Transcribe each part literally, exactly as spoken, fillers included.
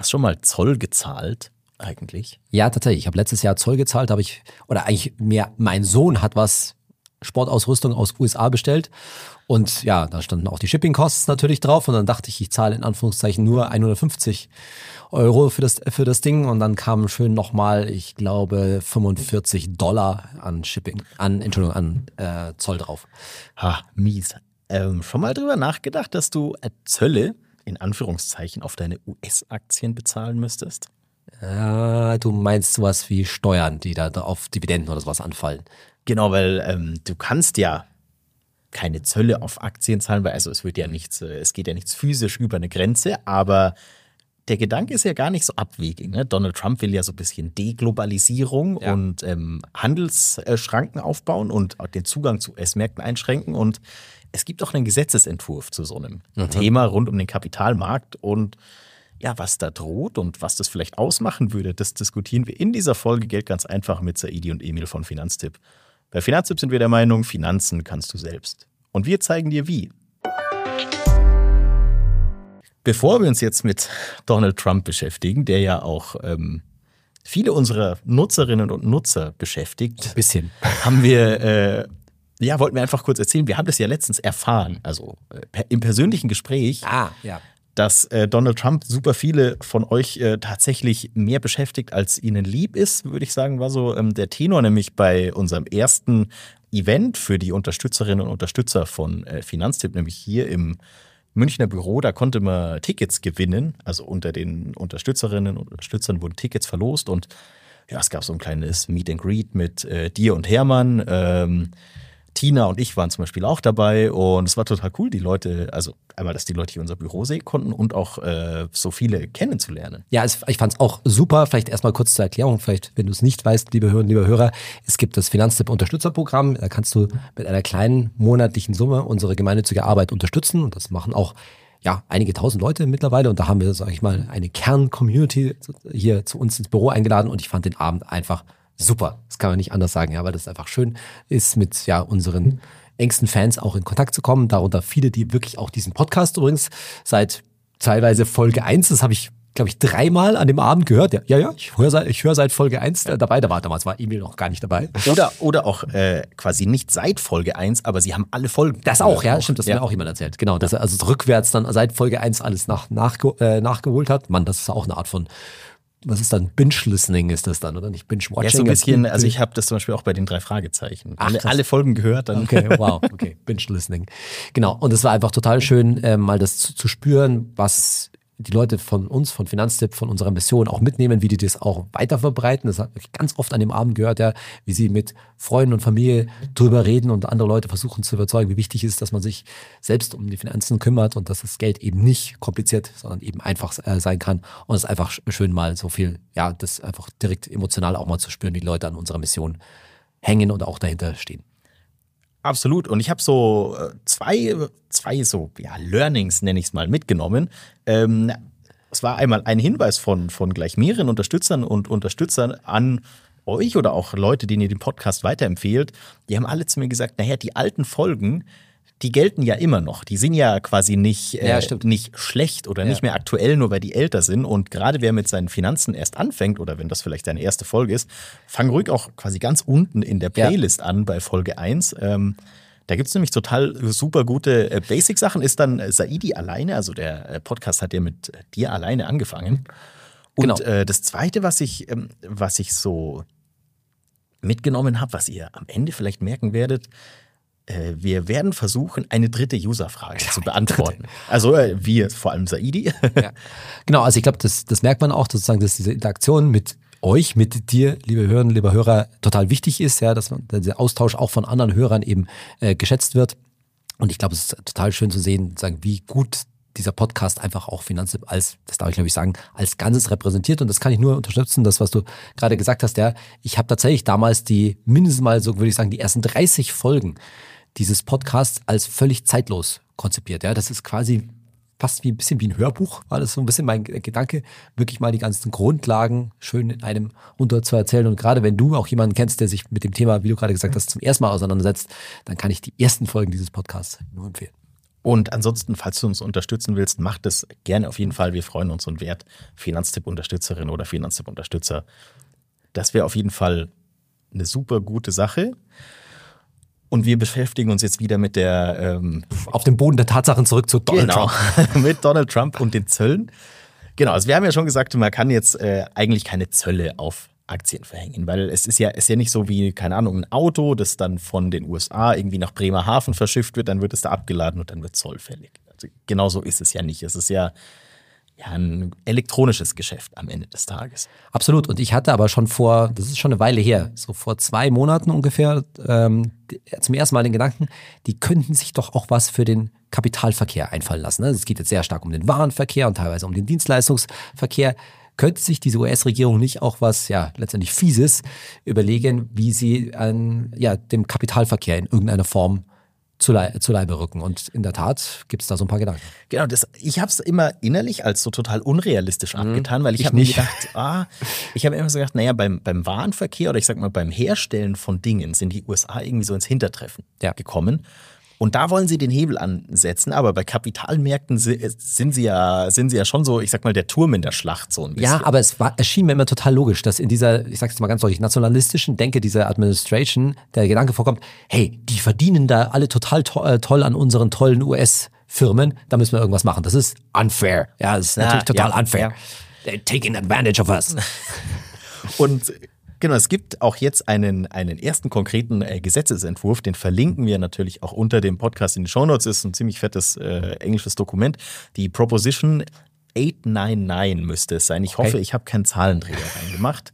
Hast du schon mal Zoll gezahlt eigentlich? Ja, tatsächlich. Ich habe letztes Jahr Zoll gezahlt, habe ich, oder eigentlich mehr, mein Sohn hat was Sportausrüstung aus U S A bestellt und ja, da standen auch die Shipping-Costs natürlich drauf und dann dachte ich, ich zahle in Anführungszeichen nur hundertfünfzig Euro für das, für das Ding und dann kamen schön nochmal, ich glaube, fünfundvierzig Dollar an Shipping, an, Entschuldigung, an äh, Zoll drauf. Ha, mies. Ähm, schon mal drüber nachgedacht, dass du äh, Zölle in Anführungszeichen auf deine U S-Aktien bezahlen müsstest? Äh, du meinst sowas wie Steuern, die da auf Dividenden oder sowas anfallen? Genau, weil ähm, du kannst ja keine Zölle auf Aktien zahlen, weil also es wird ja nichts, äh, es geht ja nichts physisch über eine Grenze, aber der Gedanke ist ja gar nicht so abwegig. Ne? Donald Trump will ja so ein bisschen Deglobalisierung Ja. und ähm, Handelsschranken aufbauen und auch den Zugang zu U S-Märkten einschränken. Und es gibt auch einen Gesetzesentwurf zu so einem mhm. Thema rund um den Kapitalmarkt. Und ja, was da droht und was das vielleicht ausmachen würde, das diskutieren wir in dieser Folge Geld ganz einfach mit Saidi und Emil von Finanztipp. Bei Finanztipp sind wir der Meinung, Finanzen kannst du selbst. Und wir zeigen dir wie. Bevor wir uns jetzt mit Donald Trump beschäftigen, der ja auch ähm, viele unserer Nutzerinnen und Nutzer beschäftigt, Ein bisschen. haben wir, äh, ja, wollten wir einfach kurz erzählen, wir haben das ja letztens erfahren, also äh, per, im persönlichen Gespräch, Ah, ja. dass äh, Donald Trump super viele von euch äh, tatsächlich mehr beschäftigt, als ihnen lieb ist, würde ich sagen, war so ähm, der Tenor, nämlich bei unserem ersten Event für die Unterstützerinnen und Unterstützer von äh, Finanztipp, nämlich hier im Münchner Büro, da konnte man Tickets gewinnen, also unter den Unterstützerinnen und Unterstützern wurden Tickets verlost und ja, es gab so ein kleines Meet and Greet mit äh, dir und Hermann, ähm, Tina und ich waren zum Beispiel auch dabei und es war total cool, die Leute, also einmal, dass die Leute hier unser Büro sehen konnten und auch äh, so viele kennenzulernen. Ja, es, ich fand es auch super. Vielleicht erstmal kurz zur Erklärung, vielleicht, wenn du es nicht weißt, liebe Hörerinnen, liebe Hörer, es gibt das Finanztipp-Unterstützerprogramm. Da kannst du mit einer kleinen monatlichen Summe unsere gemeinnützige Arbeit unterstützen und das machen auch ja einige tausend Leute mittlerweile und da haben wir, sage ich mal, eine Kern-Community hier zu uns ins Büro eingeladen und ich fand den Abend einfach super. Das kann man nicht anders sagen, ja, weil das einfach schön ist, mit ja unseren engsten Fans auch in Kontakt zu kommen. Darunter viele, die wirklich auch diesen Podcast übrigens seit teilweise Folge eins, das habe ich, glaube ich, dreimal an dem Abend gehört. Ja, ja, ja ich höre seit, ich höre seit Folge eins dabei. Da war damals war Emil noch gar nicht dabei. Oder, oder auch äh, quasi nicht seit Folge eins, aber sie haben alle Folgen. Das auch, ja, stimmt, das hat ja. mir auch jemand erzählt. Genau, dass er also rückwärts dann seit Folge eins alles nach, nachge, äh, nachgeholt hat. Mann, das ist auch eine Art von was ist dann? Binge-Listening ist das dann, oder nicht? Binge-Watching? Ja, so ein bisschen, also ich habe das zum Beispiel auch bei den drei Fragezeichen. Ach, alle, alle Folgen gehört. Dann. Okay, wow, okay, Binge-Listening. Genau, und es war einfach total schön, äh, mal das zu, zu spüren, was die Leute von uns, von Finanztipp, von unserer Mission auch mitnehmen, wie die das auch weiterverbreiten. Das habe ich ganz oft an dem Abend gehört, ja, wie sie mit Freunden und Familie drüber reden und andere Leute versuchen zu überzeugen, wie wichtig es ist, dass man sich selbst um die Finanzen kümmert und dass das Geld eben nicht kompliziert, sondern eben einfach äh, sein kann. Und es ist einfach schön mal so viel, ja, das einfach direkt emotional auch mal zu spüren, wie die Leute an unserer Mission hängen und auch dahinter stehen. Absolut. Und ich habe so zwei, zwei so ja, Learnings, nenne ich es mal, mitgenommen. Ähm, es war einmal ein Hinweis von, von gleich mehreren Unterstützern und Unterstützern an euch oder auch Leute, denen ihr den Podcast weiterempfehlt. Die haben alle zu mir gesagt, naja, die alten Folgen, die gelten ja immer noch. Die sind ja quasi nicht, äh, Ja, stimmt. nicht schlecht oder nicht Ja. mehr aktuell, nur weil die älter sind. Und gerade wer mit seinen Finanzen erst anfängt oder wenn das vielleicht deine erste Folge ist, fang ruhig auch quasi ganz unten in der Playlist an bei Folge eins. Ähm, da gibt es nämlich total super gute äh, Basic-Sachen. Ist dann äh, Saidi alleine, also der äh, Podcast hat ja mit äh, dir alleine angefangen. Und Genau. äh, das Zweite, was ich, ähm, was ich so mitgenommen habe, was ihr am Ende vielleicht merken werdet, äh, wir werden versuchen, eine dritte User-Frage zu beantworten. Also äh, wir, vor allem Saidi. Ja. Genau, also ich glaube, das, das merkt man auch, sozusagen, dass diese Interaktion mit euch, mit dir, liebe Hörerinnen, lieber Hörer, total wichtig ist, ja, dass man, der Austausch auch von anderen Hörern eben äh, geschätzt wird. Und ich glaube, es ist total schön zu sehen, sagen, wie gut dieser Podcast einfach auch Finanztipp als, das darf ich glaube ich sagen, als Ganzes repräsentiert. Und das kann ich nur unterstützen, das, was du gerade gesagt hast, ja. Ich habe tatsächlich damals die, mindestens mal so würde ich sagen, die ersten dreißig Folgen dieses Podcasts als völlig zeitlos konzipiert. Ja, das ist quasi fast wie ein bisschen wie ein Hörbuch, war das so ein bisschen mein Gedanke, wirklich mal die ganzen Grundlagen schön in einem runter zu erzählen. Und gerade wenn du auch jemanden kennst, der sich mit dem Thema, wie du gerade gesagt hast, zum ersten Mal auseinandersetzt, dann kann ich die ersten Folgen dieses Podcasts nur empfehlen. Und ansonsten, falls du uns unterstützen willst, mach das gerne auf jeden Fall. Wir freuen uns und wert Finanztipp-Unterstützerin oder Finanztipp-Unterstützer. Das wäre auf jeden Fall eine super gute Sache. Und wir beschäftigen uns jetzt wieder mit der... Ähm, auf dem Boden der Tatsachen zurück zu Donald genau, Trump. mit Donald Trump und den Zöllen. Genau, also wir haben ja schon gesagt, man kann jetzt äh, eigentlich keine Zölle auf Aktien verhängen, weil es ist ja, ist ja nicht so wie, keine Ahnung, ein Auto, das dann von den U S A irgendwie nach Bremerhaven verschifft wird, dann wird es da abgeladen und dann wird Zoll fällig. Also genau so ist es ja nicht. Es ist ja, ja ein elektronisches Geschäft am Ende des Tages. Absolut. Und ich hatte aber schon vor, das ist schon eine Weile her, so vor zwei Monaten ungefähr, ähm, zum ersten Mal den Gedanken, die könnten sich doch auch was für den Kapitalverkehr einfallen lassen. Es geht jetzt sehr stark um den Warenverkehr und teilweise um den Dienstleistungsverkehr. Könnte sich diese U S-Regierung nicht auch was, ja, letztendlich Fieses überlegen, wie sie an, ja, dem Kapitalverkehr in irgendeiner Form zu, Lei- zu Leibe rücken? Und in der Tat gibt es da so ein paar Gedanken. Genau, das, ich habe es immer innerlich als so total unrealistisch Mhm. abgetan, weil ich, Ich habe mir nicht. gedacht, ah, ich habe immer so gedacht, naja, beim, beim Warenverkehr oder ich sag mal beim Herstellen von Dingen sind die U S A irgendwie so ins Hintertreffen Ja. gekommen. Und da wollen sie den Hebel ansetzen, aber bei Kapitalmärkten si- sind sie ja, sind sie ja schon so, ich sag mal, der Turm in der Schlacht so ein bisschen. Ja, aber es, war, es schien mir immer total logisch, dass in dieser, ich sag's jetzt mal ganz deutlich, nationalistischen Denke dieser Administration der Gedanke vorkommt, hey, die verdienen da alle total to- äh, toll an unseren tollen U S-Firmen, da müssen wir irgendwas machen. Das ist unfair. Ja, das ist Ja, natürlich total ja, unfair. They're taking advantage of us. Und genau, es gibt auch jetzt einen, einen ersten konkreten äh, Gesetzesentwurf, den verlinken wir natürlich auch unter dem Podcast in den Shownotes, ist ein ziemlich fettes äh, englisches Dokument. Die Proposition achthundertneunundneunzig müsste es sein. Ich Okay. hoffe, ich habe keinen Zahlendreher reingemacht.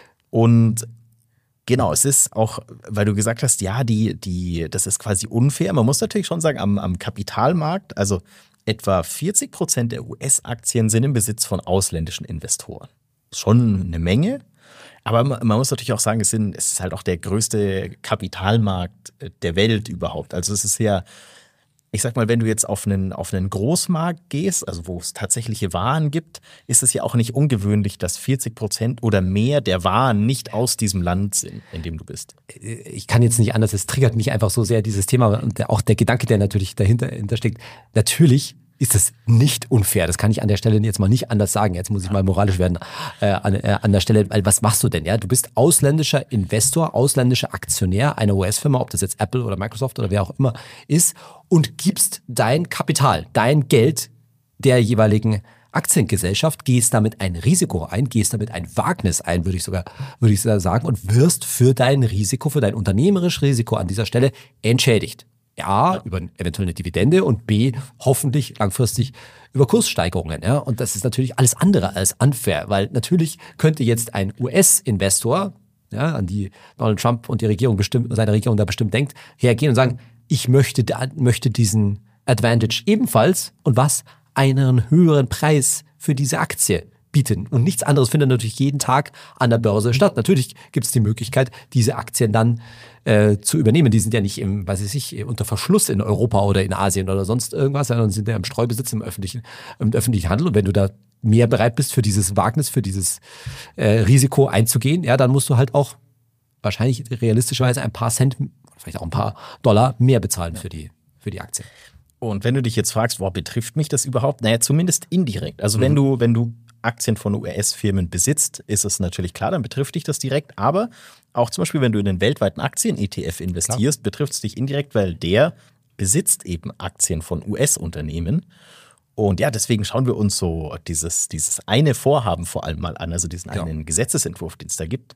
Und genau, es ist auch, weil du gesagt hast, ja, die, die, das ist quasi unfair. Man muss natürlich schon sagen, am, am Kapitalmarkt, also etwa vierzig Prozent der U S-Aktien sind im Besitz von ausländischen Investoren. Schon eine Menge. Aber man man muss natürlich auch sagen, es, sind, es ist halt auch der größte Kapitalmarkt der Welt überhaupt. Also es ist ja, ich sag mal, wenn du jetzt auf einen, auf einen Großmarkt gehst, also wo es tatsächliche Waren gibt, ist es ja auch nicht ungewöhnlich, dass vierzig Prozent oder mehr der Waren nicht aus diesem Land sind, in dem du bist. Ich kann jetzt nicht anders, es triggert mich einfach so sehr, dieses Thema und der, auch der Gedanke, der natürlich dahinter, dahinter steckt. Natürlich ist es nicht unfair. Das kann ich an der Stelle jetzt mal nicht anders sagen. Jetzt muss ich mal moralisch werden äh, an, äh, an der Stelle. Weil was machst du denn? Ja, du bist ausländischer Investor, ausländischer Aktionär einer U S-Firma, ob das jetzt Apple oder Microsoft oder wer auch immer ist, und gibst dein Kapital, dein Geld der jeweiligen Aktiengesellschaft, gehst damit ein Risiko ein, gehst damit ein Wagnis ein, würde ich sogar, würde ich sogar sagen, und wirst für dein Risiko, für dein unternehmerisches Risiko an dieser Stelle entschädigt. A, über eventuell eine Dividende und B, hoffentlich langfristig über Kurssteigerungen. Ja? Und das ist natürlich alles andere als unfair, weil natürlich könnte jetzt ein U S-Investor, ja, an die Donald Trump und die Regierung bestimmt, seine Regierung da bestimmt denkt, hergehen und sagen, ich möchte, da, möchte diesen Advantage ebenfalls und was? Einen höheren Preis für diese Aktie bieten. Und nichts anderes findet natürlich jeden Tag an der Börse statt. Natürlich gibt es die Möglichkeit, diese Aktien dann äh, zu übernehmen. Die sind ja nicht im, weiß ich nicht, unter Verschluss in Europa oder in Asien oder sonst irgendwas, sondern sind ja im Streubesitz im öffentlichen, im öffentlichen Handel. Und wenn du da mehr bereit bist, für dieses Wagnis, für dieses äh, Risiko einzugehen, ja, dann musst du halt auch wahrscheinlich realistischerweise ein paar Cent, vielleicht auch ein paar Dollar mehr bezahlen für die, für die Aktie. Und wenn du dich jetzt fragst, boah, betrifft mich das überhaupt? Naja, zumindest indirekt. Also mhm. wenn du, wenn du Aktien von U S-Firmen besitzt, ist es natürlich klar, dann betrifft dich das direkt. Aber auch zum Beispiel, wenn du in den weltweiten Aktien-E T F investierst, betrifft es dich indirekt, weil der besitzt eben Aktien von U S-Unternehmen. Und ja, deswegen schauen wir uns so dieses, dieses eine Vorhaben vor allem mal an, also diesen einen ja. Gesetzesentwurf, den es da gibt.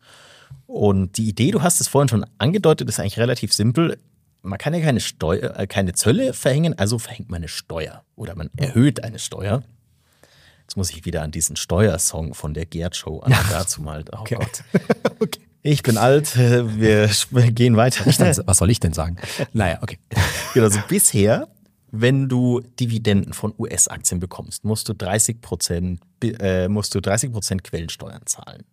Und die Idee, du hast es vorhin schon angedeutet, ist eigentlich relativ simpel. Man kann ja keine, Steuer, äh, keine Zölle verhängen, also verhängt man eine Steuer oder man erhöht eine Steuer. Jetzt muss ich wieder an diesen Steuersong von der Gerd Show an. Ja. Dazu mal. Oh okay. Gott. Okay. Ich bin alt, wir gehen weiter. Was soll ich denn sagen? Naja, okay. Genau, also bisher, wenn du Dividenden von U S-Aktien bekommst, musst du dreißig Prozent, äh, musst du dreißig Prozent Quellensteuern zahlen.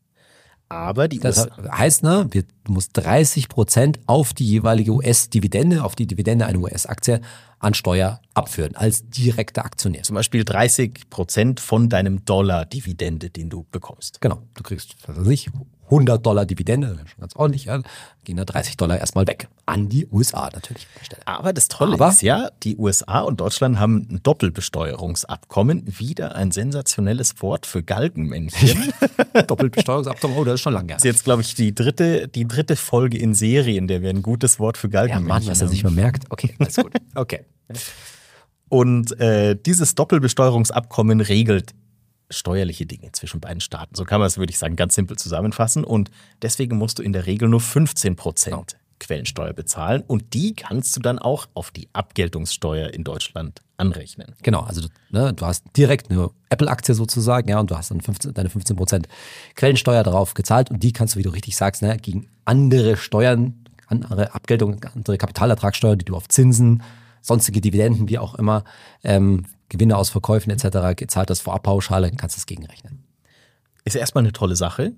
Aber die das heißt, ne, du musst dreißig Prozent auf die jeweilige U S-Dividende, auf die Dividende einer U S-Aktie an Steuer abführen, als direkter Aktionär. Zum Beispiel dreißig Prozent von deinem Dollar Dividende, den du bekommst. Genau, du kriegst, was weiß ich, hundert Dollar Dividende, schon ganz ordentlich, ja, gehen da dreißig Dollar erstmal weg. An die U S A natürlich. Aber das Tolle Aber, ist ja, die U S A und Deutschland haben ein Doppelbesteuerungsabkommen. Wieder ein sensationelles Wort für Galgenmännchen. Doppelbesteuerungsabkommen, oh, das ist schon lange. Das ist jetzt, glaube ich, die dritte, die dritte Folge in Serie, in der wir ein gutes Wort für Ja, Galgenmännchen Mann, was er haben. sich mal merkt. Okay, alles gut. Okay. Und äh, dieses Doppelbesteuerungsabkommen regelt steuerliche Dinge zwischen beiden Staaten. So kann man es, würde ich sagen, ganz simpel zusammenfassen. Und deswegen musst du in der Regel nur fünfzehn Prozent Genau. Quellensteuer bezahlen. Und die kannst du dann auch auf die Abgeltungssteuer in Deutschland anrechnen. Genau, also du, ne, du hast direkt eine Apple-Aktie sozusagen, ja, und du hast dann fünfzehn, deine fünfzehn Prozent Quellensteuer darauf gezahlt und die kannst du, wie du richtig sagst, ne, gegen andere Steuern, andere Abgeltungen, andere Kapitalertragssteuer, die du auf Zinsen, sonstige Dividenden, wie auch immer, ähm, Gewinne aus Verkäufen et cetera gezahlt hast, Vorabpauschale, kannst du das gegenrechnen. Ist erstmal eine tolle Sache.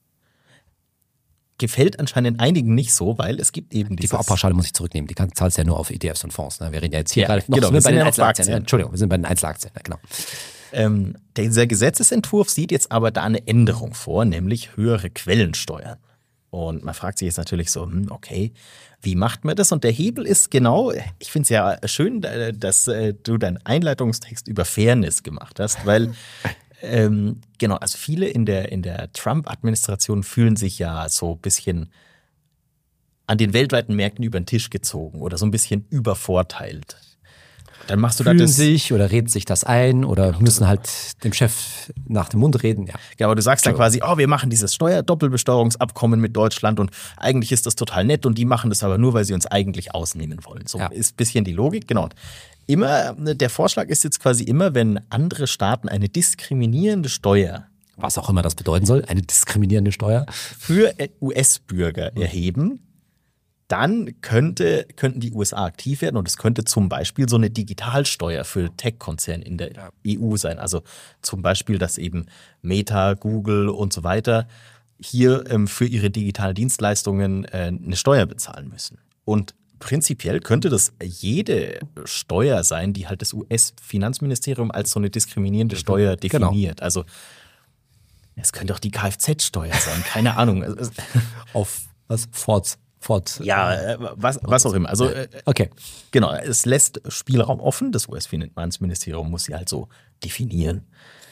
Gefällt anscheinend einigen nicht so, weil es gibt eben Die dieses... Vorabpauschale muss ich zurücknehmen, die kann, zahlst du ja nur auf E T Fs und Fonds. Ne? Wir reden ja jetzt hier Ja, gerade noch genau, sind wir bei sind den ja noch bei Einzelaktien. Aktien. Ne? Entschuldigung, wir sind bei den Einzelaktien, ja, genau. Ähm, dieser Gesetzesentwurf sieht jetzt aber da eine Änderung vor, nämlich höhere Quellensteuern. Und man fragt sich jetzt natürlich so, hm, okay, wie macht man das? Und der Hebel ist genau, ich finde es ja schön, dass du deinen Einleitungstext über Fairness gemacht hast, weil ähm, genau, also viele in der, in der Trump-Administration fühlen sich ja so ein bisschen an den weltweiten Märkten über den Tisch gezogen oder so ein bisschen übervorteilt. Dann machst du da Fühlen das, sich oder reden sich das ein oder müssen halt dem Chef nach dem Mund reden, ja. ja, aber du sagst dann quasi, oh, wir machen dieses Steuerdoppelbesteuerungsabkommen mit Deutschland und eigentlich ist das total nett und die machen das aber nur, weil sie uns eigentlich ausnehmen wollen. So Ja. ist ein bisschen die Logik, genau. Immer, der Vorschlag ist jetzt quasi immer, wenn andere Staaten eine diskriminierende Steuer Was auch immer das bedeuten soll, eine diskriminierende Steuer. für U S-Bürger erheben, dann könnte, könnten die U S A aktiv werden und es könnte zum Beispiel so eine Digitalsteuer für Tech-Konzerne in der E U sein. Also zum Beispiel, dass eben Meta, Google und so weiter hier ähm, für ihre digitalen Dienstleistungen äh, eine Steuer bezahlen müssen. Und prinzipiell könnte das jede Steuer sein, die halt das U S-Finanzministerium als so eine diskriminierende Steuer Genau. definiert. Also es könnte auch die Kfz-Steuer sein, keine Ahnung. Auf was? Ford. Ford. Ja, äh, was, was auch immer. Also äh, Okay. genau, es lässt Spielraum offen. Das U S-Finanzministerium muss sie halt so definieren.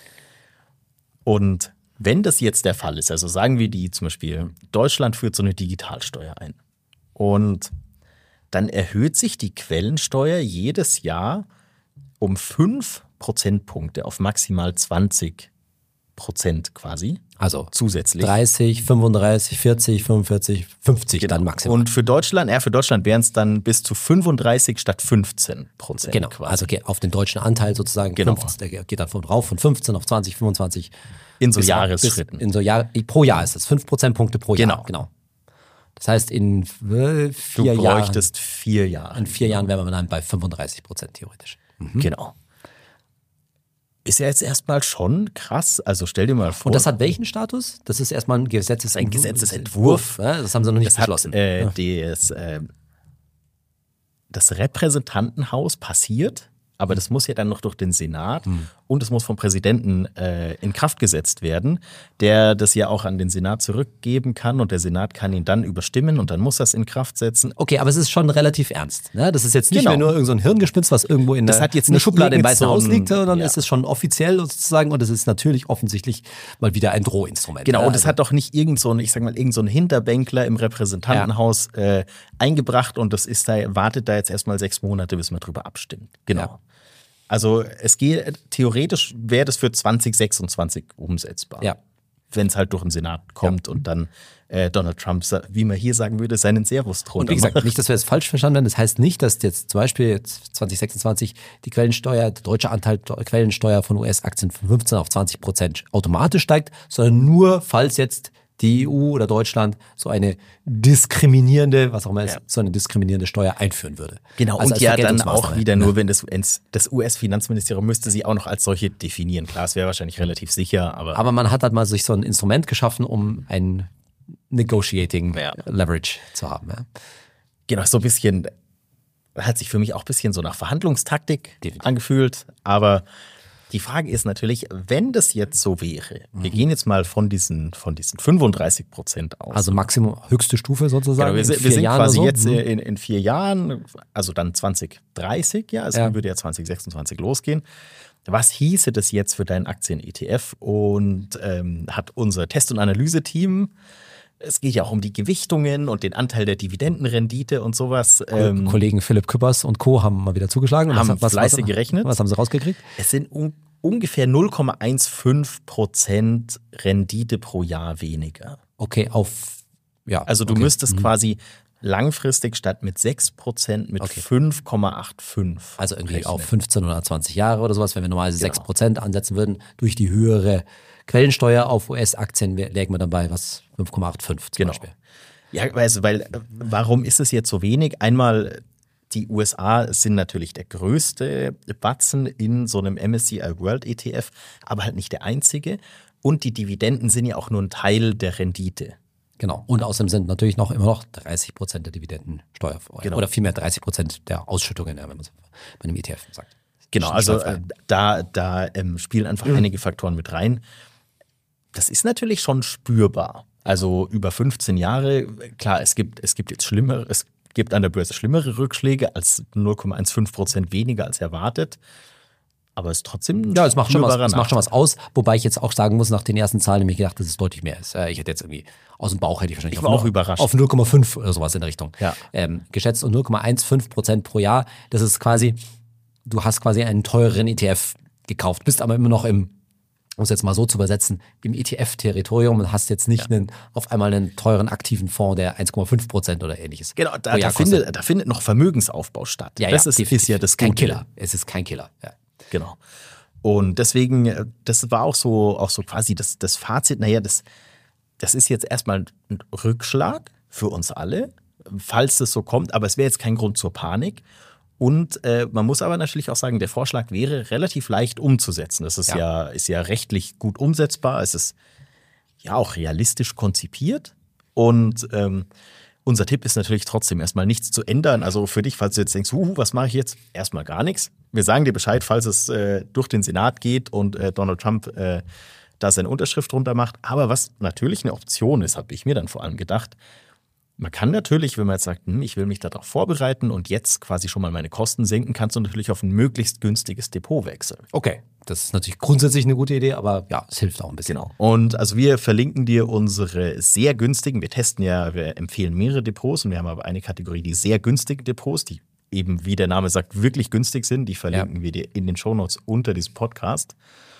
Und wenn das jetzt der Fall ist, also sagen wir die zum Beispiel, Deutschland führt so eine Digitalsteuer ein und dann erhöht sich die Quellensteuer jedes Jahr um fünf Prozentpunkte auf maximal zwanzig Prozent quasi. Also Zusätzlich. dreißig, fünfunddreißig, vierzig, fünfundvierzig, fünfzig Genau. dann maximal. Und für Deutschland, ja, für Deutschland wären es dann bis zu fünfunddreißig statt fünfzehn Prozent. Genau, quasi. also okay, auf den deutschen Anteil sozusagen. Genau. fünfzehn, der geht dann von rauf von fünfzehn auf zwanzig, fünfundzwanzig. In so bis- Jahresschritten. Bis, in so Jahr, pro Jahr ist das, fünf Prozentpunkte pro Jahr. Genau. genau. Das heißt, in äh, Du vier Jahren, bräuchtest vier Jahre. in vier Jahren wären wir dann bei fünfunddreißig Prozent theoretisch. Genau. Ist ja jetzt erstmal schon krass. Also stell dir mal vor. Und das hat welchen Status? Das ist erstmal ein Gesetzesentwurf. Ein Gesetzesentwurf. Ja, das haben sie noch nicht das hat beschlossen. äh, Ja. das, äh, das Repräsentantenhaus passiert, aber das muss ja dann noch durch den Senat und es muss vom Präsidenten äh, in Kraft gesetzt werden, der das ja auch an den Senat zurückgeben kann und der Senat kann ihn dann überstimmen und dann muss er es in Kraft setzen. Okay, aber es ist schon relativ ernst. Ne? Das ist jetzt nicht Genau. mehr nur irgend so ein Hirngespinst, was irgendwo in Das der, hat jetzt in der nicht Schublade im irgend Weißen so Haus ein- liegt, sondern ja. es ist schon offiziell sozusagen und es ist natürlich offensichtlich mal wieder ein Drohinstrument. Genau, ne? und es hat doch nicht irgend so ein, ich sag mal, irgend so ein Hinterbänkler im Repräsentantenhaus äh, eingebracht und das ist da, wartet da jetzt erstmal sechs Monate, bis man drüber abstimmt. Genau. Ja. Also es geht, theoretisch wäre das für zwanzig sechsundzwanzig umsetzbar. Ja. Wenn es halt durch den Senat kommt und dann äh, Donald Trump, wie man hier sagen würde, seinen Servus droht. Und wie gesagt, nicht, dass wir es falsch verstanden haben, das heißt nicht, dass jetzt zum Beispiel jetzt zwanzig sechsundzwanzig die Quellensteuer, der deutsche Anteil der Quellensteuer von U S-Aktien von fünfzehn auf zwanzig Prozent automatisch steigt, sondern nur, falls jetzt die E U oder Deutschland so eine diskriminierende, was auch immer ist, Ja. so eine diskriminierende Steuer einführen würde. Genau, Also und als ja dann auch Vergeltungsmaßnahme. wieder nur, wenn das, das U S-Finanzministerium müsste sie auch noch als solche definieren. Klar, es wäre wahrscheinlich relativ sicher, aber, Aber man hat halt mal sich so ein Instrument geschaffen, um ein Negotiating Ja. Leverage zu haben. Ja. genau, so ein bisschen Hat sich für mich auch ein bisschen so nach Verhandlungstaktik Definitiv. angefühlt. Aber die Frage ist natürlich, wenn das jetzt so wäre, mhm. wir gehen jetzt mal von diesen, von diesen fünfunddreißig Prozent aus. Also Maximum höchste Stufe sozusagen. Genau, wir, in vier wir sind Jahren quasi so. jetzt Mhm. in, in vier Jahren, also dann zwanzig dreißig, ja, es Ja. würde ja zwanzig sechsundzwanzig losgehen. Was hieße das jetzt für deinen Aktien-E T F? Und ähm, hat unser Test- und Analyse-Team, es geht ja auch um die Gewichtungen und den Anteil der Dividendenrendite und sowas. Ähm, Kollegen Philipp Küppers und Co. haben mal wieder zugeschlagen. Und haben was, was, fleißig was, gerechnet. Was haben sie rausgekriegt? Es sind un- ungefähr null Komma fünfzehn Prozent Rendite pro Jahr weniger. Okay, auf, ja. Also du okay. müsstest mhm. quasi langfristig statt mit sechs Prozent mit Okay. fünf Komma fünfundachtzig. Also irgendwie rechnen. auf fünfzehn oder zwanzig Jahre oder sowas, wenn wir normalerweise Genau. sechs Prozent ansetzen würden, durch die höhere Quellensteuer auf U S-Aktien lägen wir dann bei was fünf Komma fünfundachtzig zum Genau. Beispiel. Ja, also, weil, äh, warum ist es jetzt so wenig? Einmal, die U S A sind natürlich der größte Batzen in so einem M S C I World E T F, aber halt nicht der einzige. Und die Dividenden sind ja auch nur ein Teil der Rendite. Genau. Und außerdem sind natürlich noch immer noch dreißig Prozent der Dividenden steuerfrei. Genau. Oder vielmehr dreißig Prozent der Ausschüttungen, ja, wenn man es bei einem E T F sagt. Genau, also Steuerfrei. äh, da, da ähm, spielen einfach Mhm. einige Faktoren mit rein. Das ist natürlich schon spürbar. Also über fünfzehn Jahre, klar, es gibt, es gibt jetzt schlimmere, es gibt an der Börse schlimmere Rückschläge als null Komma fünfzehn Prozent weniger als erwartet. Aber es ist trotzdem ein Ja, es macht, schon was, spürbarer es macht schon Nachteil. was aus, wobei ich jetzt auch sagen muss, nach den ersten Zahlen nämlich gedacht, dass es deutlich mehr ist. Äh, Ich hätte jetzt irgendwie aus dem Bauch hätte ich wahrscheinlich Ich war auf, auch überrascht. auf null Komma fünf oder sowas in der Richtung Ja. ähm, geschätzt und null Komma fünfzehn Prozent pro Jahr. Das ist quasi, du hast quasi einen teureren E T F gekauft, bist aber immer noch im, um es jetzt mal so zu übersetzen, im E T F-Territorium und hast jetzt nicht einen, auf einmal einen teuren aktiven Fonds, der eins Komma fünf Prozent oder ähnliches Genau, pro da, da, Jahr kostet. findet, da findet noch Vermögensaufbau statt. Ja, das ja, ist, definitiv. ist ja das kein Gute. Killer. Es ist kein Killer. Ja. Genau. Und deswegen, äh, das war auch so, auch so quasi das, das Fazit, naja, das, das ist jetzt erstmal ein Rückschlag für uns alle, falls das so kommt, aber es wäre jetzt kein Grund zur Panik. Und äh, man muss aber natürlich auch sagen, der Vorschlag wäre relativ leicht umzusetzen. Das ist ja, Ja. ist ja rechtlich gut umsetzbar. Es ist ja auch realistisch konzipiert. Und ähm, unser Tipp ist natürlich trotzdem erstmal nichts zu ändern. Also für dich, falls du jetzt denkst, huhu, was mache ich jetzt? Erstmal gar nichts. Wir sagen dir Bescheid, falls es äh, durch den Senat geht und äh, Donald Trump äh, da seine Unterschrift drunter macht. Aber was natürlich eine Option ist, habe ich mir dann vor allem gedacht, man kann natürlich, wenn man jetzt sagt, hm, ich will mich darauf vorbereiten und jetzt quasi schon mal meine Kosten senken, kannst du natürlich auf ein möglichst günstiges Depot wechseln. Okay, das ist natürlich grundsätzlich eine gute Idee, aber ja, es hilft auch ein bisschen. Genau. Und also wir verlinken dir unsere sehr günstigen, wir testen ja, wir empfehlen mehrere Depots und wir haben aber eine Kategorie, die sehr günstigen Depots, die eben, wie der Name sagt, wirklich günstig sind. Die verlinken Ja. wir dir in den Shownotes unter diesem Podcast.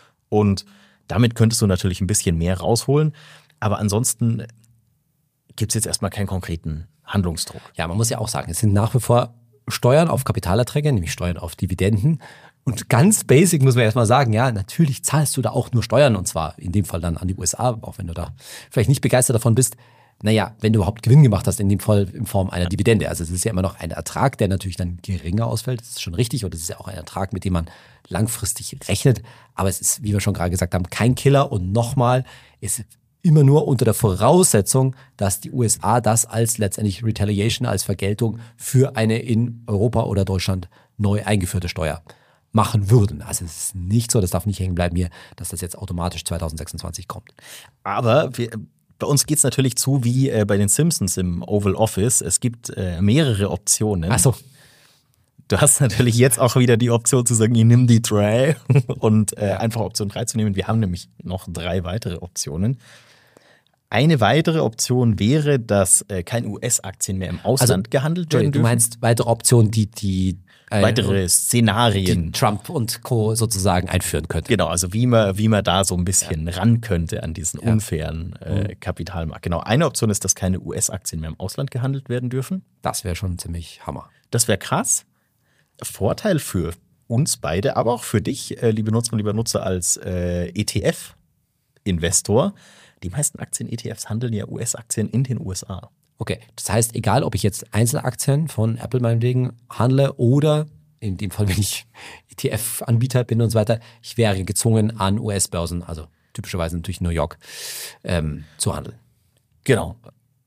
Und damit könntest du natürlich ein bisschen mehr rausholen. Aber ansonsten gibt es jetzt erstmal keinen konkreten Handlungsdruck. Ja, man muss ja auch sagen, es sind nach wie vor Steuern auf Kapitalerträge, nämlich Steuern auf Dividenden. Und ganz basic muss man erstmal sagen, ja, natürlich zahlst du da auch nur Steuern und zwar in dem Fall dann an die U S A, auch wenn du da vielleicht nicht begeistert davon bist. Naja, wenn du überhaupt Gewinn gemacht hast, in dem Fall in Form einer Dividende. Also es ist ja immer noch ein Ertrag, der natürlich dann geringer ausfällt. Das ist schon richtig und es ist ja auch ein Ertrag, mit dem man langfristig rechnet. Aber es ist, wie wir schon gerade gesagt haben, kein Killer. Und nochmal, es ist immer nur unter der Voraussetzung, dass die U S A das als letztendlich Retaliation, als Vergeltung für eine in Europa oder Deutschland neu eingeführte Steuer machen würden. Also es ist nicht so, das darf nicht hängen bleiben hier, dass das jetzt automatisch zwanzig sechsundzwanzig kommt. Aber wir, bei uns geht es natürlich zu wie äh, bei den Simpsons im Oval Office. Es gibt äh, mehrere Optionen. Ach so. Du hast natürlich jetzt auch wieder die Option zu sagen, ich nimm die drei und äh, einfach Option drei zu nehmen. Wir haben nämlich noch drei weitere Optionen. Eine weitere Option wäre, dass äh, keine U S-Aktien mehr im Ausland gehandelt werden Du dürfen. meinst weitere Optionen, die die äh, weitere die Szenarien. Trump und Co. sozusagen einführen könnte. Genau, also wie man, wie man da so ein bisschen ran könnte an diesen unfairen äh, Kapitalmarkt. Genau, eine Option ist, dass keine U S-Aktien mehr im Ausland gehandelt werden dürfen. Das wäre schon ziemlich Hammer. Das wäre krass. Vorteil für uns beide, aber auch für dich, äh, liebe Nutzerinnen, lieber Nutzer, als äh, E T F-Investor. Die meisten Aktien-E T Fs handeln ja U S-Aktien in den U S A. Okay, das heißt, egal ob ich jetzt Einzelaktien von Apple meinetwegen handle oder in dem Fall, wenn ich E T F-Anbieter bin und so weiter, ich wäre gezwungen an U S-Börsen, also typischerweise natürlich New York, ähm, zu handeln. Genau.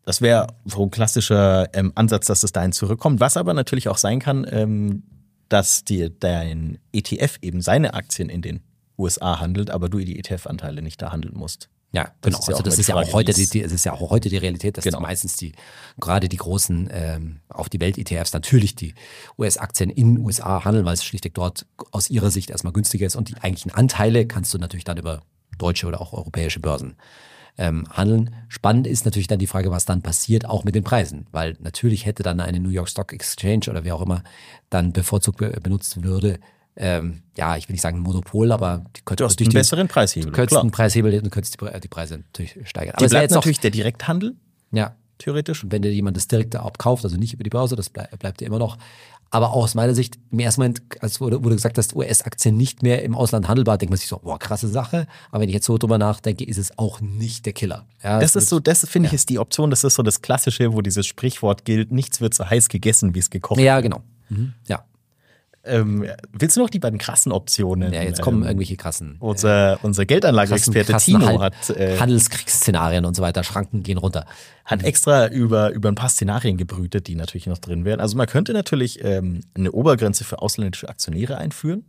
Das wäre so ein klassischer ähm, Ansatz, dass es dahin zurückkommt. Was aber natürlich auch sein kann, ähm, dass dir dein E T F eben seine Aktien in den U S A handelt, aber du die E T F-Anteile nicht da handeln musst. Ja, genau. ist ja also auch das immer ist die ja auch Frage, heute wie die, es- die, es ist ja auch heute die Realität, dass Genau. die meistens die, gerade die großen, ähm, auch die Welt-E T Fs natürlich die U S-Aktien in den U S A handeln, weil es schlichtweg dort aus ihrer Sicht erstmal günstiger ist und die eigentlichen Anteile kannst du natürlich dann über deutsche oder auch europäische Börsen ähm, handeln. Spannend ist natürlich dann die Frage, was dann passiert, auch mit den Preisen, weil natürlich hätte dann eine New York Stock Exchange oder wer auch immer dann bevorzugt be- benutzt würde, ähm, ja, ich will nicht sagen Monopol, aber die könnten Du hast natürlich einen die- besseren Preishebel, Du könntest klar. einen Preishebel, du könntest die, Pre- die Preise natürlich steigern. Die es wäre bleibt jetzt natürlich der Direkthandel, noch, ja, theoretisch. wenn dir jemand das direkt abkauft, also nicht über die Börse, das bleib, bleibt dir immer noch. Aber auch aus meiner Sicht, im ersten Moment, als wurde, wurde gesagt, dass U S-Aktien nicht mehr im Ausland handelbar, denkt man sich so, boah, krasse Sache. Aber wenn ich jetzt so drüber nachdenke, ist es auch nicht der Killer. Ja, Das es ist wird- so, das finde ich ist die Option, das ist so das Klassische, wo dieses Sprichwort gilt, nichts wird so heiß gegessen, wie es gekocht Ja, wird. genau. Mhm. Ja. Ähm, willst du noch die beiden krassen Optionen? ja, jetzt kommen ähm, irgendwelche krassen, Unser, unser Geldanlageexperte krassen Timo Hal- hat, äh, Handelskriegsszenarien und so weiter, Schranken gehen runter. hat extra über, über ein paar Szenarien gebrütet, die natürlich noch drin wären. Also man könnte natürlich ähm, eine Obergrenze für ausländische Aktionäre einführen,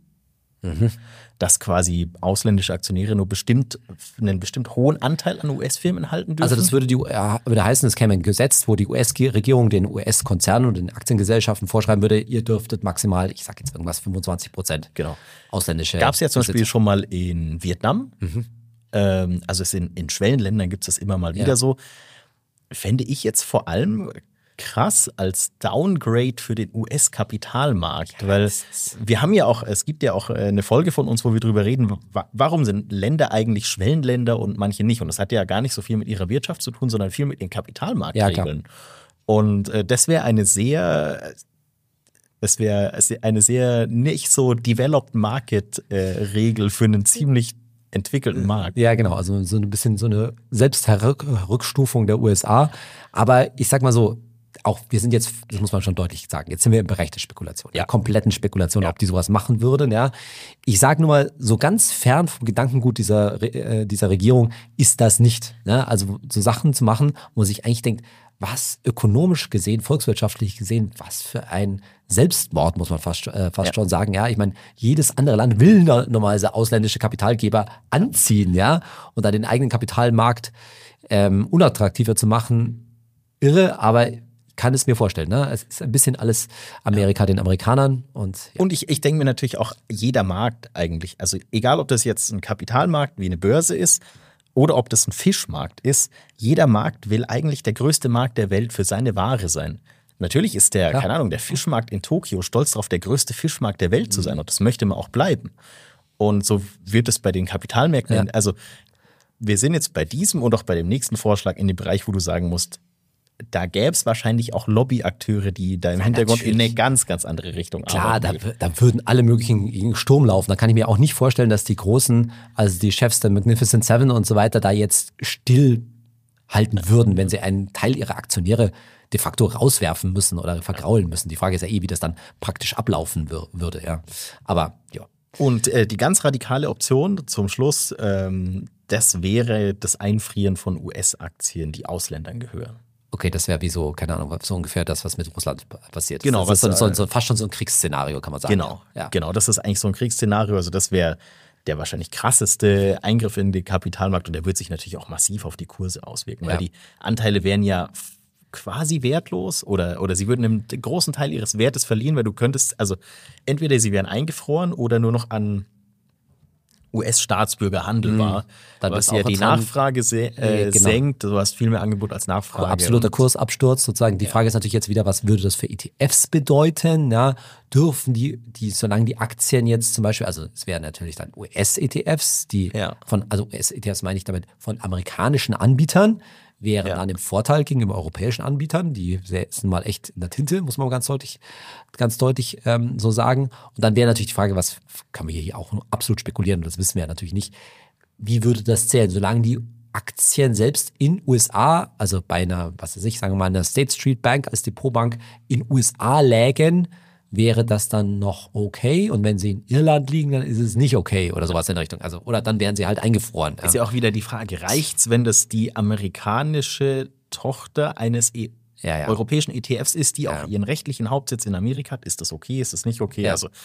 dass quasi ausländische Aktionäre nur bestimmt einen bestimmt hohen Anteil an U S-Firmen halten dürfen. Also das würde, die, ja, würde heißen, es käme ein Gesetz, wo die U S-Regierung den U S-Konzernen und den Aktiengesellschaften vorschreiben würde, ihr dürftet maximal, ich sag jetzt irgendwas, fünfundzwanzig Prozent Genau. ausländische Gab es ja zum Besitzer. Beispiel schon mal in Vietnam. Ähm, also es in, in Schwellenländern gibt es das immer mal wieder Ja. so. Fände ich jetzt vor allem krass als Downgrade für den U S-Kapitalmarkt, weil wir haben ja auch, es gibt ja auch eine Folge von uns, wo wir drüber reden, wa- warum sind Länder eigentlich Schwellenländer und manche nicht? Und das hat ja gar nicht so viel mit ihrer Wirtschaft zu tun, sondern viel mit den Kapitalmarktregeln. Und äh, das wäre eine sehr, das wäre eine sehr nicht so developed Market äh, Regel für einen ziemlich entwickelten Markt. Ja, genau, also so ein bisschen so eine Selbstrückstufung der U S A. Aber ich sag mal so, auch wir sind jetzt, das muss man schon deutlich sagen, jetzt sind wir im Bereich der Spekulation, Ja. der kompletten Spekulation, Ja. ob die sowas machen würden. Ja. Ich sage nur mal, so ganz fern vom Gedankengut dieser, Re- äh, dieser Regierung ist das nicht. Ne? Also so Sachen zu machen, wo man sich eigentlich denkt, was ökonomisch gesehen, volkswirtschaftlich gesehen, was für ein Selbstmord, muss man fast, äh, fast Ja. schon sagen. Ja, ich meine, jedes andere Land will no- normalerweise ausländische Kapitalgeber anziehen, ja, und dann den eigenen Kapitalmarkt ähm, unattraktiver zu machen. Irre, aber ich kann es mir vorstellen. Ne? Es ist ein bisschen alles Amerika den Amerikanern und ja. Und ich, ich denke mir natürlich auch, jeder Markt eigentlich, also egal ob das jetzt ein Kapitalmarkt wie eine Börse ist oder ob das ein Fischmarkt ist, jeder Markt will eigentlich der größte Markt der Welt für seine Ware sein. Natürlich ist der, Klar. keine Ahnung, der Fischmarkt in Tokio stolz darauf, der größte Fischmarkt der Welt zu sein. Und das möchte man auch bleiben. Und so wird es bei den Kapitalmärkten, Ja. also wir sind jetzt bei diesem und auch bei dem nächsten Vorschlag in dem Bereich, wo du sagen musst, da gäbe es wahrscheinlich auch Lobbyakteure, die da im Ja, Hintergrund in eine natürlich. ganz, ganz andere Richtung Klar, da, arbeiten. w- da würden alle möglichen gegen Sturm laufen. Da kann ich mir auch nicht vorstellen, dass die Großen, also die Chefs der Magnificent Seven und so weiter, da jetzt still halten würden, wenn sie einen Teil ihrer Aktionäre de facto rauswerfen müssen oder vergraulen müssen. Die Frage ist ja eh, wie das dann praktisch ablaufen wür- würde. Ja. Aber ja. Und äh, die ganz radikale Option zum Schluss, ähm, das wäre das Einfrieren von U S-Aktien, die Ausländern gehören. Okay, das wäre wie so, keine Ahnung, so ungefähr das, was mit Russland p- passiert ist. Genau, das ist so, was, so, äh, so, fast schon so ein Kriegsszenario, kann man sagen. Genau, Ja. genau. Das ist eigentlich so ein Kriegsszenario. Also das wäre der wahrscheinlich krasseste Eingriff in den Kapitalmarkt und der wird sich natürlich auch massiv auf die Kurse auswirken, weil Ja. die Anteile wären ja f- quasi wertlos oder, oder sie würden einen großen Teil ihres Wertes verlieren, weil du könntest, also entweder sie wären eingefroren oder nur noch an U S-Staatsbürger handelbar, Dann was wird's ja auch die interessant. Nachfrage se äh, Äh, genau. senkt. Du hast viel mehr Angebot als Nachfrage. Absoluter Und- Kursabsturz sozusagen. Die Frage ist natürlich jetzt wieder, was würde das für E T Fs bedeuten? Ja, dürfen die, die, solange die Aktien jetzt zum Beispiel, also es wären natürlich dann U S-E T Fs, die Ja. von, also U S-E T Fs meine ich damit, von amerikanischen Anbietern, wären Ja. dann im Vorteil gegenüber europäischen Anbietern, die sind mal echt in der Tinte, muss man ganz deutlich, ganz deutlich ähm, so sagen. Und dann wäre natürlich die Frage, was kann man hier auch absolut spekulieren, und das wissen wir ja natürlich nicht, wie würde das zählen, solange die Aktien selbst in U S A, also bei einer, was weiß ich, sagen wir mal, einer State Street Bank als Depotbank in U S A lägen, wäre das dann noch okay? Und wenn sie in Irland liegen, dann ist es nicht okay oder sowas in der Richtung. Also, oder dann wären sie halt eingefroren. Ist ja auch wieder die Frage, reicht's, wenn das die amerikanische Tochter eines e- Ja, ja. europäischen E T Fs ist, die Ja. auch ihren rechtlichen Hauptsitz in Amerika hat. Ist das okay? Ist das nicht okay? Ja. Also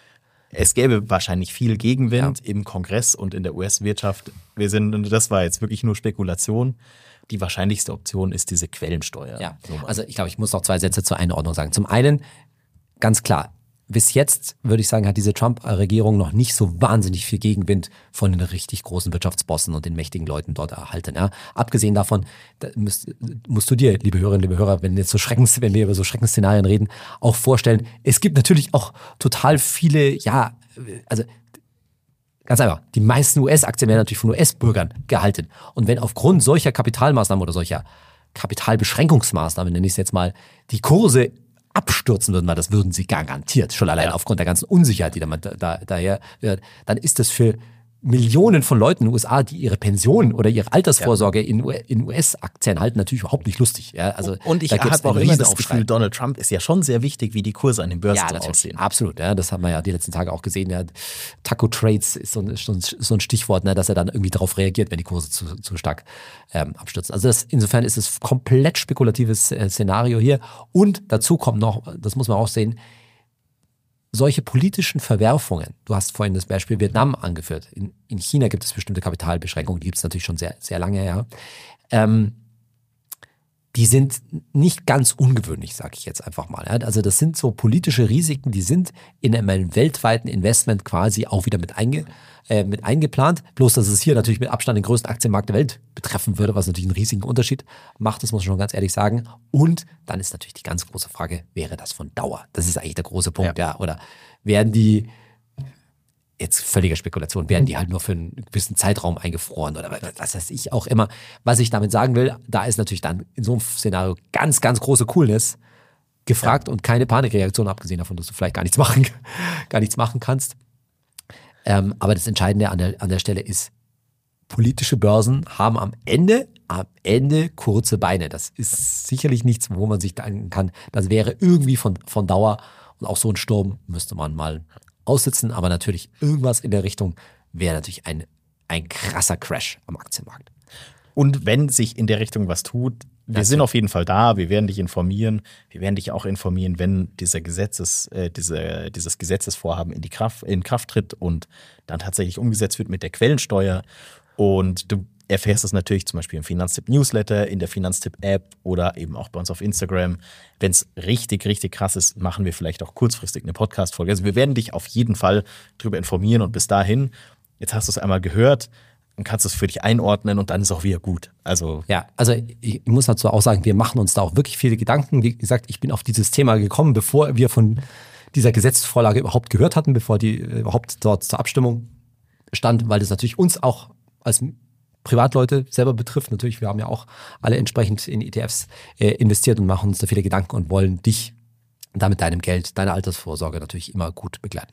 es gäbe wahrscheinlich viel Gegenwind ja. im Kongress und in der U S-Wirtschaft. Wir sind, und das war jetzt wirklich nur Spekulation. Die wahrscheinlichste Option ist diese Quellensteuer. Ja, also ich glaube, ich muss noch zwei Sätze zur Einordnung sagen. Zum einen, ganz klar, bis jetzt, würde ich sagen, hat diese Trump-Regierung noch nicht so wahnsinnig viel Gegenwind von den richtig großen Wirtschaftsbossen und den mächtigen Leuten dort erhalten. Ja. Abgesehen davon, da musst, musst du dir, liebe Hörerinnen, liebe Hörer, wenn, jetzt so Schreckens, wenn wir über so Schreckensszenarien reden, auch vorstellen, es gibt natürlich auch total viele, ja, also ganz einfach, die meisten U S-Aktien werden natürlich von U S-Bürgern gehalten. Und wenn aufgrund solcher Kapitalmaßnahmen oder solcher Kapitalbeschränkungsmaßnahmen, nenne ich es jetzt mal, die Kurse abstürzen würden, weil das würden sie garantiert, schon allein ja. aufgrund der ganzen Unsicherheit, die da, da, daher wird, dann ist das für Millionen von Leuten in den U S A, die ihre Pension oder ihre Altersvorsorge ja. in, in U S-Aktien halten, natürlich überhaupt nicht lustig. Ja, also und ich habe auch immer das Gefühl, Donald Trump ist ja schon sehr wichtig, wie die Kurse an den Börsen ja, aussehen. Absolut, ja, das haben wir ja die letzten Tage auch gesehen. Ja. Taco Trades ist so ein, so ein Stichwort, ne, dass er dann irgendwie darauf reagiert, wenn die Kurse zu, zu stark ähm, abstürzen. Also das, insofern ist es komplett spekulatives äh, Szenario hier. Und dazu kommt noch, das muss man auch sehen, solche politischen Verwerfungen, du hast vorhin das Beispiel Vietnam angeführt, in, in China gibt es bestimmte Kapitalbeschränkungen, die gibt es natürlich schon sehr, sehr lange her, ähm, die sind nicht ganz ungewöhnlich, sage ich jetzt einfach mal. Also das sind so politische Risiken, die sind in einem weltweiten Investment quasi auch wieder mit, einge, äh, mit eingeplant. Bloß, dass es hier natürlich mit Abstand den größten Aktienmarkt der Welt betreffen würde, was natürlich einen riesigen Unterschied macht, das muss man schon ganz ehrlich sagen. Und dann ist natürlich die ganz große Frage, wäre das von Dauer? Das ist eigentlich der große Punkt, ja. ja. Oder werden die, jetzt völlige Spekulation, werden die halt nur für einen gewissen Zeitraum eingefroren oder was weiß ich auch immer. Was ich damit sagen will, da ist natürlich dann in so einem Szenario ganz, ganz große Coolness gefragt ja. und keine Panikreaktion, abgesehen davon, dass du vielleicht gar nichts machen, gar nichts machen kannst. Ähm, aber das Entscheidende an der, an der Stelle ist, politische Börsen haben am Ende, am Ende kurze Beine. Das ist sicherlich nichts, wo man sich denken kann, das wäre irgendwie von, von Dauer und auch so ein Sturm müsste man mal aussitzen, aber natürlich irgendwas in der Richtung wäre natürlich ein, ein krasser Crash am Aktienmarkt. Und wenn sich in der Richtung was tut, wir das sind auf jeden Fall da, wir werden dich informieren, wir werden dich auch informieren, wenn dieser Gesetzes, äh, diese, dieses Gesetzesvorhaben in die Kraft, in Kraft tritt und dann tatsächlich umgesetzt wird mit der Quellensteuer. Und du erfährst es natürlich zum Beispiel im Finanztipp-Newsletter, in der Finanztipp-App oder eben auch bei uns auf Instagram. Wenn es richtig, richtig krass ist, machen wir vielleicht auch kurzfristig eine Podcast-Folge. Also wir werden dich auf jeden Fall darüber informieren und bis dahin, jetzt hast du es einmal gehört, dann kannst du es für dich einordnen und dann ist auch wieder gut. Also ja, also ich muss dazu auch sagen, wir machen uns da auch wirklich viele Gedanken. Wie gesagt, ich bin auf dieses Thema gekommen, bevor wir von dieser Gesetzesvorlage überhaupt gehört hatten, bevor die überhaupt dort zur Abstimmung stand, weil das natürlich uns auch als Privatleute selber betrifft. Natürlich, wir haben ja auch alle entsprechend in E T Fs äh, investiert und machen uns da viele Gedanken und wollen dich da mit deinem Geld, deiner Altersvorsorge natürlich immer gut begleiten.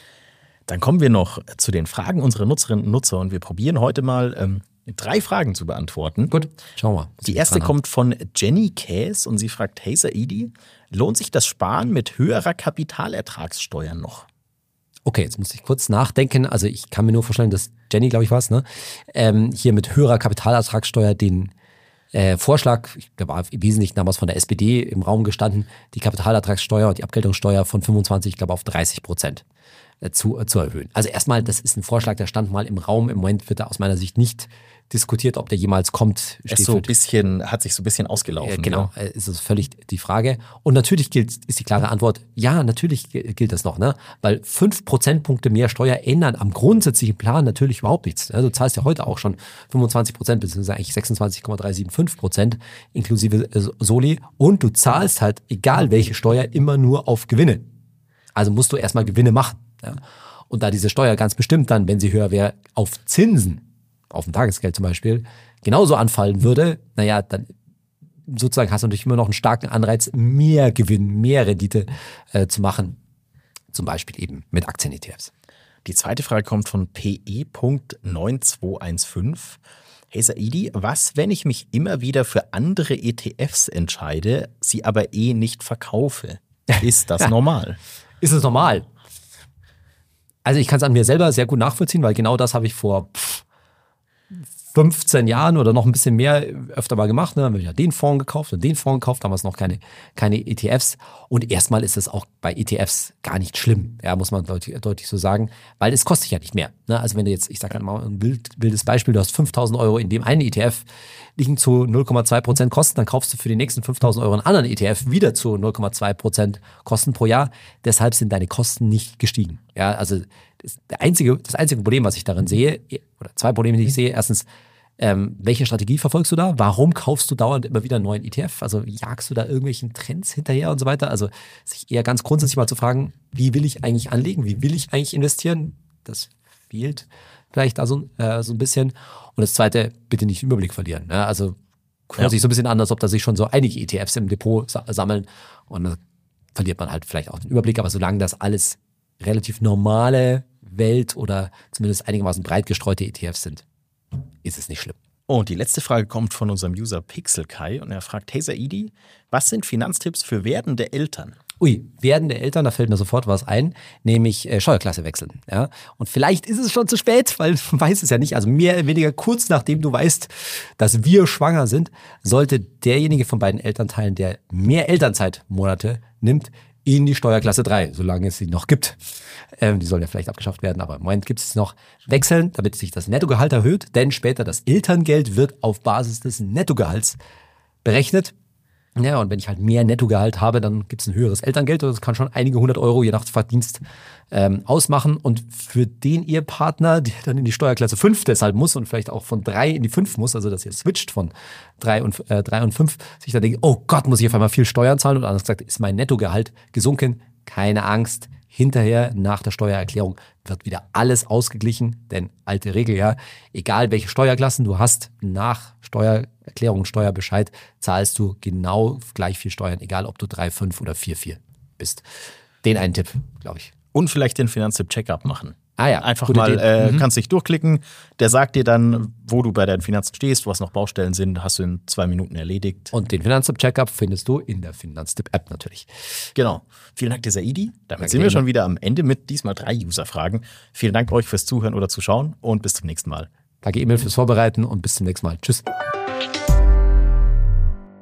Dann kommen wir noch zu den Fragen unserer Nutzerinnen und Nutzer und wir probieren heute mal ähm, drei Fragen zu beantworten. Gut, schauen wir mal. Die erste kommt von Jenny Käs und sie fragt, hey Saidi, lohnt sich das Sparen mit höherer Kapitalertragssteuer noch? Okay, jetzt muss ich kurz nachdenken. Also ich kann mir nur vorstellen, dass Jenny, glaube ich, war es, ne? Ähm, hier mit höherer Kapitalertragssteuer den äh, Vorschlag, ich glaube, war im Wesentlichen damals von der S P D im Raum gestanden, die Kapitalertragssteuer und die Abgeltungssteuer von fünfundzwanzig, ich glaube, auf dreißig Prozent äh, zu, äh, zu erhöhen. Also erstmal, das ist ein Vorschlag, der stand mal im Raum. Im Moment wird er aus meiner Sicht nicht diskutiert, ob der jemals kommt. Es so ein bisschen, hat sich so ein bisschen ausgelaufen. Äh, genau, ja. Ist es völlig die Frage. Und natürlich gilt, ist die klare Antwort, ja, natürlich gilt das noch, ne? Weil fünf Prozentpunkte mehr Steuer ändern am grundsätzlichen Plan natürlich überhaupt nichts. Du zahlst ja heute auch schon fünfundzwanzig Prozent, beziehungsweise eigentlich sechsundzwanzig Komma drei sieben fünf Prozent inklusive Soli. Und du zahlst halt, egal welche Steuer, immer nur auf Gewinne. Also musst du erstmal Gewinne machen. Ja? Und da diese Steuer ganz bestimmt dann, wenn sie höher wäre, auf Zinsen, auf dem Tagesgeld zum Beispiel, genauso anfallen würde, naja, dann sozusagen hast du natürlich immer noch einen starken Anreiz, mehr Gewinn, mehr Rendite äh, zu machen, zum Beispiel eben mit Aktien-E T Fs. Die zweite Frage kommt von P E neun zwei eins fünf. Hey Saidi, was, wenn ich mich immer wieder für andere E T Fs entscheide, sie aber eh nicht verkaufe? Ist das normal? Ist es normal? Also ich kann es an mir selber sehr gut nachvollziehen, weil genau das habe ich vor pff, fünfzehn Jahren oder noch ein bisschen mehr öfter mal gemacht. Ne? Dann haben wir ja den Fonds gekauft und den Fonds gekauft, damals noch keine, keine E T Fs. Und erstmal ist es auch bei E T Fs gar nicht schlimm, ja, muss man deutlich, deutlich so sagen, weil es kostet ja nicht mehr. Ne? Also wenn du jetzt, ich sage mal ein wild, wildes Beispiel, du hast fünftausend Euro in dem einen E T F, liegen zu null Komma zwei Prozent Kosten, dann kaufst du für die nächsten fünftausend Euro einen anderen E T F wieder zu null Komma zwei Prozent Kosten pro Jahr. Deshalb sind deine Kosten nicht gestiegen. Ja, also das einzige, das einzige Problem, was ich darin sehe, oder zwei Probleme, die ich sehe, erstens, ähm, welche Strategie verfolgst du da? Warum kaufst du dauernd immer wieder einen neuen E T F? Also jagst du da irgendwelchen Trends hinterher und so weiter? Also sich eher ganz grundsätzlich mal zu fragen, wie will ich eigentlich anlegen? Wie will ich eigentlich investieren? Das fehlt vielleicht also äh, so ein bisschen. Und das Zweite, bitte nicht den Überblick verlieren. Ne? Also hört ja. sich so ein bisschen an, als ob da sich schon so einige E T Fs im Depot sa- sammeln und dann verliert man halt vielleicht auch den Überblick. Aber solange das alles relativ normale Welt oder zumindest einigermaßen breit gestreute E T Fs sind, ist es nicht schlimm. Und die letzte Frage kommt von unserem User PixelKai und er fragt, hey Saidi, was sind Finanztipps für werdende Eltern? Ui, werdende Eltern, da fällt mir sofort was ein, nämlich äh, Steuerklasse wechseln. Ja? Und vielleicht ist es schon zu spät, weil man weiß es ja nicht. Also mehr oder weniger kurz nachdem du weißt, dass wir schwanger sind, sollte derjenige von beiden Elternteilen, der mehr Elternzeitmonate nimmt, in die Steuerklasse drei, solange es sie noch gibt. Ähm, die sollen ja vielleicht abgeschafft werden, aber im Moment gibt es noch, wechseln, damit sich das Nettogehalt erhöht, denn später das Elterngeld wird auf Basis des Nettogehalts berechnet. Ja, und wenn ich halt mehr Nettogehalt habe, dann gibt es ein höheres Elterngeld und das kann schon einige hundert Euro je nach Verdienst ähm, ausmachen. Und für den Ehepartner, der dann in die Steuerklasse fünf deshalb muss und vielleicht auch von drei in die fünf muss, also dass ihr switcht von drei und, äh, drei und fünf, sich dann denkt, oh Gott, muss ich auf einmal viel Steuern zahlen? Und anders gesagt, ist mein Nettogehalt gesunken? Keine Angst. Hinterher, nach der Steuererklärung, wird wieder alles ausgeglichen, denn alte Regel, ja, egal welche Steuerklassen du hast, nach Steuererklärung, Steuerbescheid, zahlst du genau gleich viel Steuern, egal ob du drei, fünf oder vier, vier bist. Den einen Tipp, glaube ich. Und vielleicht den Finanztipp-Checkup machen. Ah ja, einfach mal, äh, mhm. kannst dich durchklicken, der sagt dir dann, wo du bei deinen Finanzen stehst, was noch Baustellen sind, hast du in zwei Minuten erledigt. Und den Finanztipp-Checkup findest du in der Finanztipp-App natürlich. Genau. Vielen Dank, der Saidi. Damit Danke sind wir schon wieder am Ende mit diesmal drei User-Fragen. Vielen Dank euch fürs Zuhören oder Zuschauen und bis zum nächsten Mal. Danke, Emil, fürs Vorbereiten und bis zum nächsten Mal. Tschüss.